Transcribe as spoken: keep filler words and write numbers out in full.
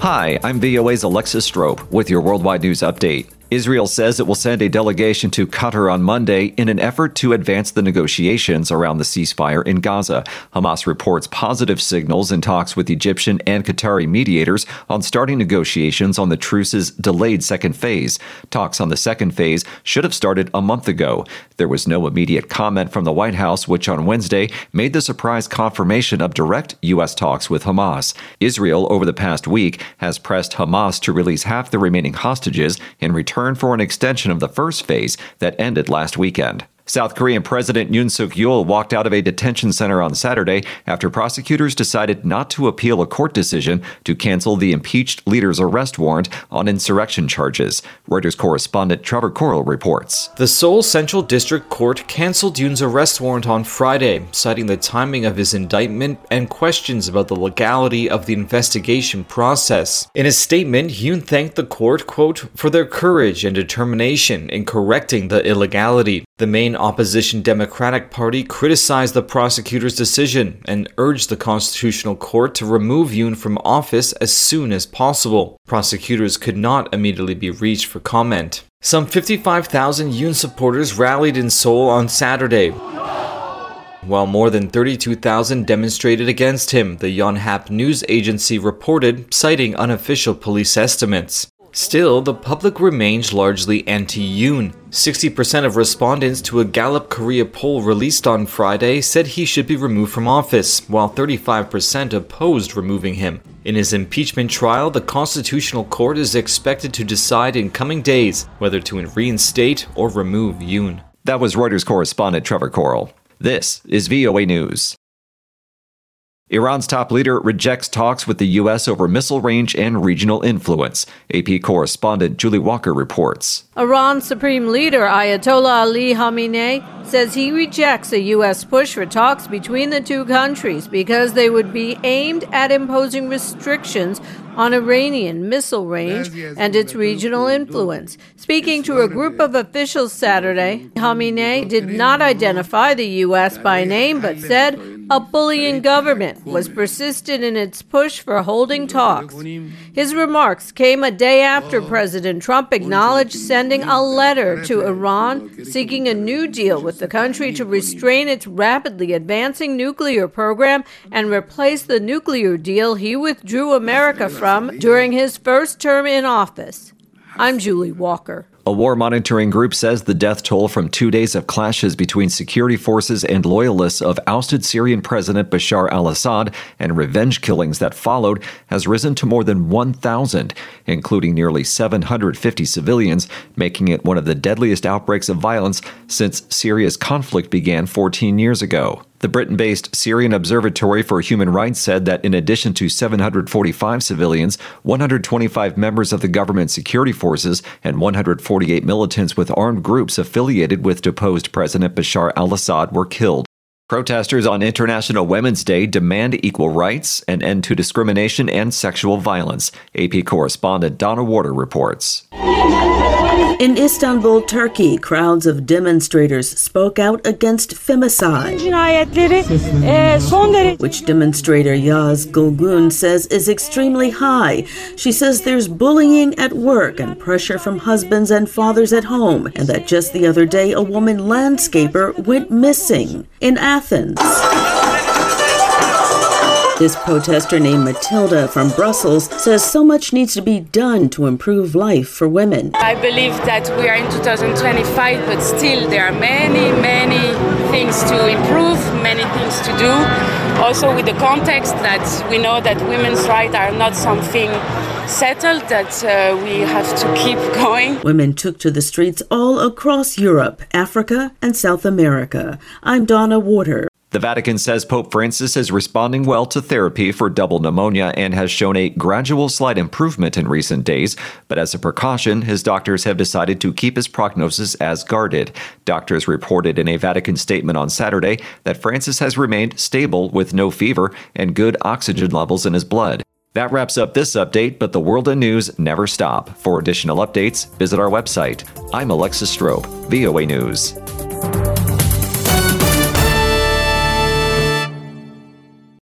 Hi, I'm V O A's Alexis Strope with your Worldwide News Update. Israel says it will send a delegation to Qatar on Monday in an effort to advance the negotiations around the ceasefire in Gaza. Hamas reports positive signals in talks with Egyptian and Qatari mediators on starting negotiations on the truce's delayed second phase. Talks on the second phase should have started a month ago. There was no immediate comment from the White House, which on Wednesday made the surprise confirmation of direct U S talks with Hamas. Israel, over the past week, has pressed Hamas to release half the remaining hostages in return for an extension of the first phase that ended last weekend. South Korean President Yoon Suk-yeol walked out of a detention center on Saturday after prosecutors decided not to appeal a court decision to cancel the impeached leader's arrest warrant on insurrection charges. Reuters correspondent Trevor Coral reports. The Seoul Central District Court canceled Yoon's arrest warrant on Friday, citing the timing of his indictment and questions about the legality of the investigation process. In a statement, Yoon thanked the court, quote, for their courage and determination in correcting the illegality. The main opposition Democratic Party criticized the prosecutor's decision and urged the Constitutional Court to remove Yoon from office as soon as possible. Prosecutors could not immediately be reached for comment. Some fifty-five thousand Yoon supporters rallied in Seoul on Saturday, while more than thirty-two thousand demonstrated against him, the Yonhap news agency reported, citing unofficial police estimates. Still, the public remains largely anti-Yoon. sixty percent of respondents to a Gallup Korea poll released on Friday said he should be removed from office, while thirty-five percent opposed removing him. In his impeachment trial, the Constitutional Court is expected to decide in coming days whether to reinstate or remove Yoon. That was Reuters correspondent Trevor Coral. This is V O A News. Iran's top leader rejects talks with the U S over missile range and regional influence. A P correspondent Julie Walker reports. Iran's Supreme Leader Ayatollah Ali Khamenei says he rejects a U S push for talks between the two countries because they would be aimed at imposing restrictions on Iranian missile range and its regional influence. Speaking to a group of officials Saturday, Khamenei did not identify the U S by name, but said a bullying government was persistent in its push for holding talks. His remarks came a day after President Trump acknowledged sending a letter to Iran seeking a new deal with the country to restrain its rapidly advancing nuclear program and replace the nuclear deal he withdrew America from during his first term in office. I'm Julie Walker. A war monitoring group says the death toll from two days of clashes between security forces and loyalists of ousted Syrian President Bashar al-Assad and revenge killings that followed has risen to more than one thousand, including nearly seven hundred fifty civilians, making it one of the deadliest outbreaks of violence since Syria's conflict began fourteen years ago. The Britain-based Syrian Observatory for Human Rights said that in addition to seven hundred forty-five civilians, one hundred twenty-five members of the government security forces and one hundred forty-eight militants with armed groups affiliated with deposed President Bashar al-Assad were killed. Protesters on International Women's Day demand equal rights, an end to discrimination and sexual violence. A P correspondent Donna Warder reports. In Istanbul, Turkey, crowds of demonstrators spoke out against femicide, which demonstrator Yaz Gulgun says is extremely high. She says there's bullying at work and pressure from husbands and fathers at home, and that just the other day a woman landscaper went missing in Athens. This protester named Matilda from Brussels says so much needs to be done to improve life for women. I believe that we are in two thousand twenty-five, but still there are many, many things to improve, many things to do. Also with the context that we know that women's rights are not something settled, that uh, we have to keep going. Women took to the streets all across Europe, Africa, and South America. I'm Donna Warder. The Vatican says Pope Francis is responding well to therapy for double pneumonia and has shown a gradual slight improvement in recent days. But as a precaution, his doctors have decided to keep his prognosis as guarded. Doctors reported in a Vatican statement on Saturday that Francis has remained stable with no fever and good oxygen levels in his blood. That wraps up this update, but the world of news never stop. For additional updates, visit our website. I'm Alexis Strope, V O A News.